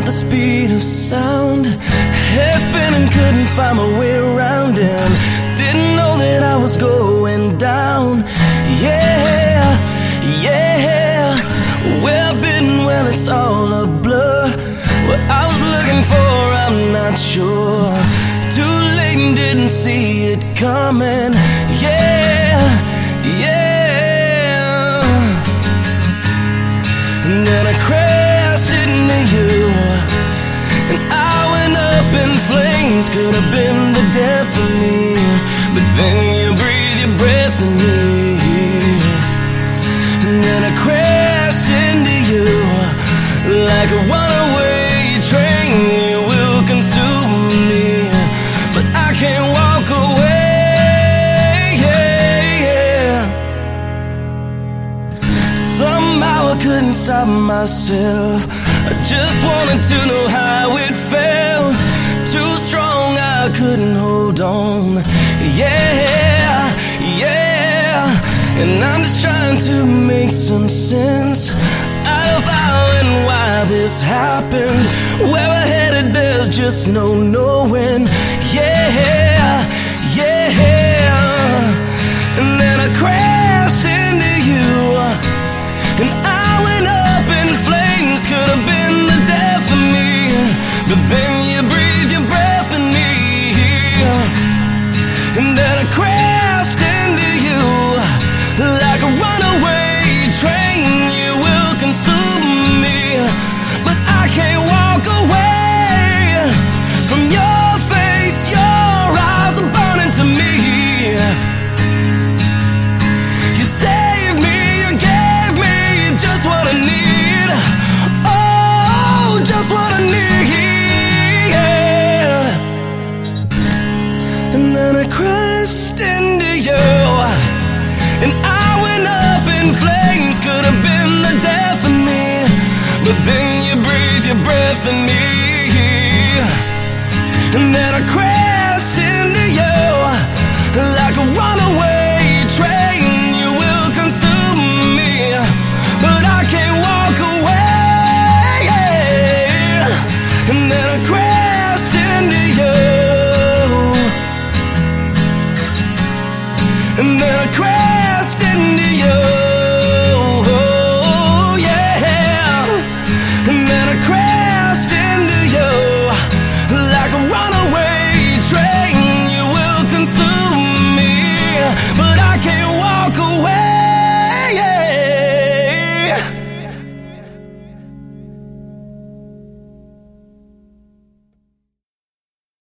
at the speed of sound. Head spinning, couldn't find my way around, and didn't know that I was going down. Yeah, yeah. Well bitten, well it's all a blur. What I was looking for, I'm not sure. Too late and didn't see it coming. Yeah, yeah. And then I crashed into you, and I went up in flames. Could have been the death of me, but then you breathe your breath in me. And then I crashed into you like a runaway train. You will consume me, but I can't walk away. Somehow I couldn't stop myself. I just wanted to know how it felt. Too strong, I couldn't hold on. Yeah, yeah. And I'm just trying to make some sense out of how and why this happened. Where we're headed, there's just no knowing. Yeah, yeah. And then I crashed into you, and I went up in flames. Could have been the death of me, but then you breathe your breath in me. And then I crashed into you like a runaway train. You will consume me, but I can't walk away from your face. Your eyes are burning to me. You saved me, you gave me just what I need. Oh, just what I need. And then I crashed into you, and I went up in flames. Could have been the death of me, but then you breathe your breath in me. And then I crashed into you like a runaway train. You will consume me, but I can't walk away. And then I crashed